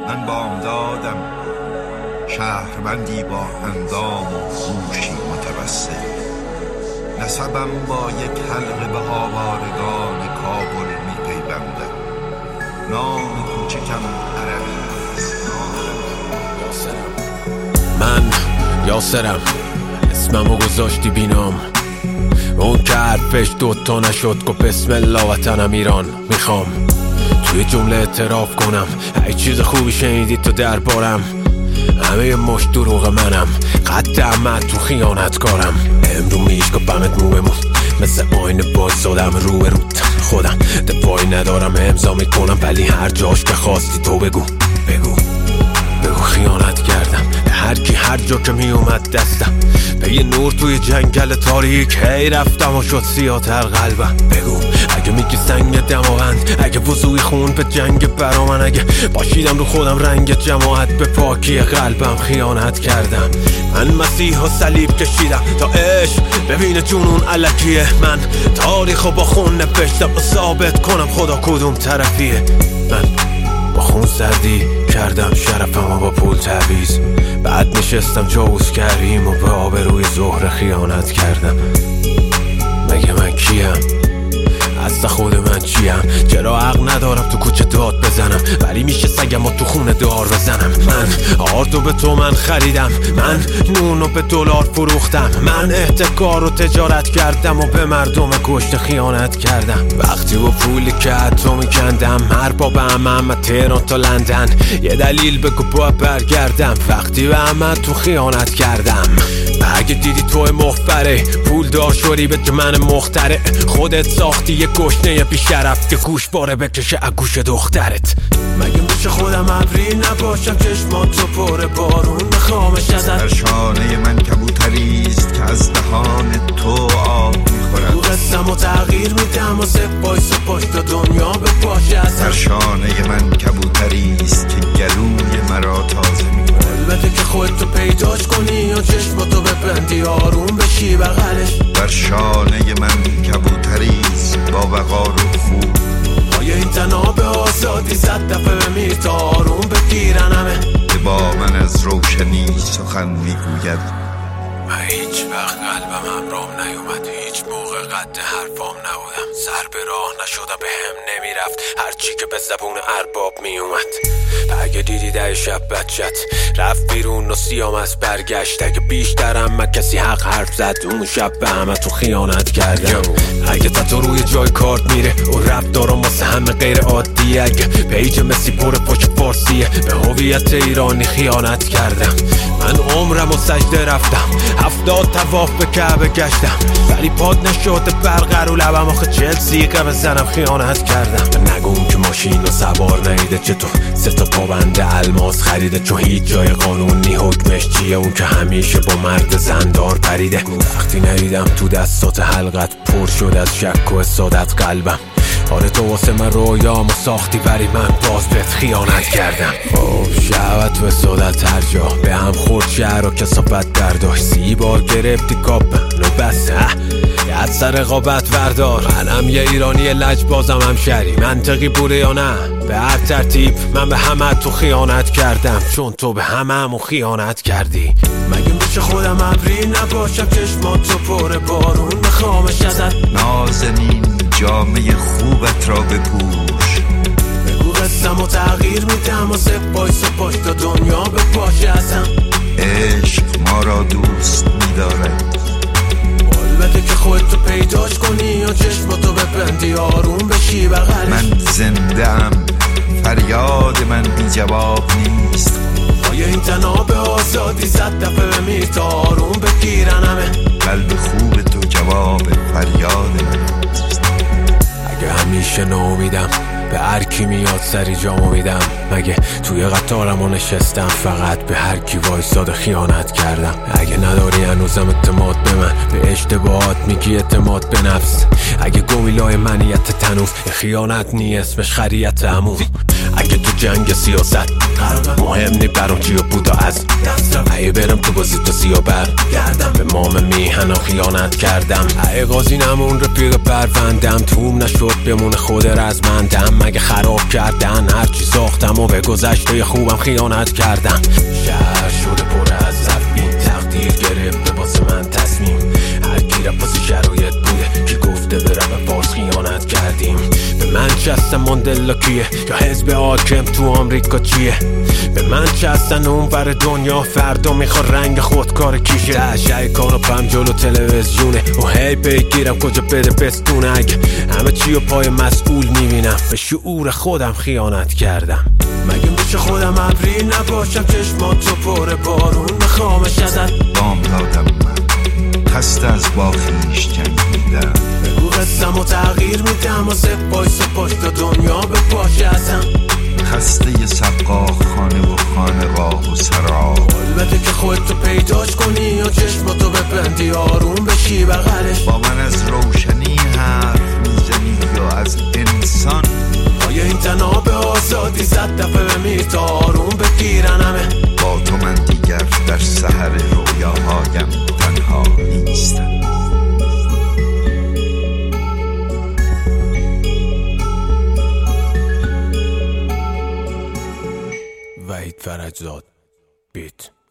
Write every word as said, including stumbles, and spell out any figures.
من بامدادم شهروندی با اندام و خوشی متوسل، نسبم با یک حلقه به آوارگان کابل می پیوندم. نام کوچکم عربی است. من یاسرم، اسممو گذاشتی بینام، اون که حرفش دوتا نشد گفت بسم الله وطنم ایران میخوام. توی جمله اعتراف کنم ای چیز خوبی شنیدی تو دربارم، همه مش دروغ منم، قد احمد تو خیانتکارم. امرو میشکافمت مو بمون مثل آینه بایستادم رو به روت، خودم دفاعی ندارم امضا میکنم، ولی هر جاش که خواستی تو بگو بگو بگو خیانت کردم به هر کی هر جا که می اومد دستم، به یه نور توی جنگل تاریک هی رفتم و شد سیاتر قلبم. بگو اگه میگی سنگ دماغند، اگه وضوی خون به جنگ برا من، اگه باشیدم رو خودم رنگ جماعت به پاکی قلبم خیانت کردم. من مسیح و صلیب کشیدم تا عشق ببینه جنون الکیه، من تاریخو با خون نوشتم و ثابت کنم خدا کدوم طرفیه. من با خون سردی کردم شرفم و با پول تعویز، بعد نشستم جوز کردیم و به آبروی زهره خیانت کردم. مگه من کیم؟ اصلا خود من چیم؟ چرا حق ندارم تو کوچه داد بزنم، ولی میشه سگم و تو خونه دار بزنم؟ من آردو به تو من خریدم، من نونو به دلار فروختم، من احتکار و تجارت کردم و به مردم کشته خیانت کردم. وقتی با پولی که حتی میکندم هر با به همه تهران تا لندن، یه دلیل بگو با برگردم. وقتی به همه تو خیانت کردم، اگه دیدی توی مخبره پول دار شوری به من مختره، خودت ساختی یه گشنه بیشرف که گوش باره بکشه اگوش دخترت. مگه میشه خودم ابری نباشم چشماتو پر بارون بخوامش ازت؟ در شانه من کبوتریست که از دهان تو آب میخورد، تو قسم و تغییر میدم و سپایس و پشت دنیا به پاشه ازم. در شانه من کبوتریست که گلوی مرا تازه میکنه، البته که خودتو پیداش کنی و چشماتو ببندی آروم بشی بغلش. در شانه من کبوتریست با وقار و خوب، آیا این تناب آزادی صد دفعه بمیر تا آروم بگیرن همه؟ که با من از روشنی سخن میگوید. من هیچ وقت قلبم همرام نیومد، هیچ موقع قد حرفام نبودم، سر به راه نشده به هم نمیرفت هرچی که به زبون ارباب میومد. اگه دیدی ده شب بچت رفت بیرون و سیام از برگشت، اگه بیشترم من کسی حق حرف زد اون شب به همه تو خیانت کردم. اگه تا روی جای کارت میره و رفت دارم واسه همه غیر عادیه، اگه پیج مسی پر پشت فارسیه به هویت ایرانی خیانت کردم. من عمرم و سجده رفتم، هفتاد تواف به کعبه گشتم، ولی پاد نشده برقر و لبم آخه چل سیقه بزنم خیانت کردم. نگون که ماشین و سوار نیده چطور سه تا پابنده الماس خریده، چون هیچ جای قانونی حکمش چیه اون که همیشه با مرد زندار پریده. وقتی ندیدم تو دستات حلقت پر شد از شک و حسادت قلبم، آره تو واسه من رویامو ساختی ولی من باز بهت خیانت کردم. خب شهوت و حسادت هر جا به هم خورد، شهر و کسافت برداشت، سی بار گرفتی کاپ نو بس یاد سر رقابت وردار. منم یه ایرانی لجبازم همشری، منطقی بوده یا نه؟ به هر ترتیب من به همه تو خیانت کردم، چون تو به همه همو خیانت کردی. مگه میشه خودم ابری نباشم چشماتو پر بارون بخوامش ازت؟ نازنین جامعه خوبت را بپوش، بگو قسم و تغییر میدم و سپایس و پشت دنیا به پاشه ازم. عشق ما را دوست می‌دارد، البته که خودتو پیداش کنی و چشماتو ببندی آروم بشی بغلش. من زنده ام، فریاد من بی جواب نیست، آیا این تناب آزادی صد دفعه بمیر تا آروم بگیرن همه؟ قلب خوب تو جواب فریاد من است. اگه همیشه ناامیدم به هر کی میاد سری جامو میدم، مگه توی قطارمو نشستم فقط به هر کی وایساده خیانت کردم. اگه نداری هنوزم اعتماد به من، به اشتباهات میگی اعتماد به نفس، اگه گویلای منیت تنوز خیانت نی اسمش خریت عمو. اگه تو جنگ سیاست مهم نی برام چی و بودا از اگه برم تو بازی تو سیا بر گردم، به مام میهن خیانت کردم. اگه قاضی نمون رفیق پروندم توم نشد به رویمون خود رزمندم، مگه خراب کردن هرچی ساختم و به گذشته خوبم خیانت کردم. شهر شده پر از ضعف، این تقدیر گرفته واسه من تصمیم، هر کی را پاس شرایط بوده که گفته برم باز خیانت کردیم. به من چه هستن ماندلا کیه یا حزب حاکم تو آمریکا چیه؟ به من چه هستن اون بر دنیا فردا میخواد رنگ خودکار کیشه؟ تشعه کاناپم جلو تلویزیونه و هی بگیرم کجا بده بستونه، اگه همه چی و پای مسئول میبینم به شعور خودم خیانت کردم. مگه میشه خودم ابری نباشم چشماتو پر بارون بخوامش ازت؟ بام دادم من خسته از با خویش جنگیدم، بگو قصم و تغییر میدم واسه بایس و پشت دنیا به پاشه ازم. خسته ی سبقا خانه و خانقاه و سرا، قول بده که خودتو پیداش کنی یا چشماتو ببندی آروم بشی بغلش. با من از روشنی حرف میزنی یا از انسان؟ آیا این تناب آزادی صد دفعه بمیر تا آروم بگیرن همه؟ با تو من دیگر در سحر رویاهایم تنها نیستم. وحید فرجزاد بیت.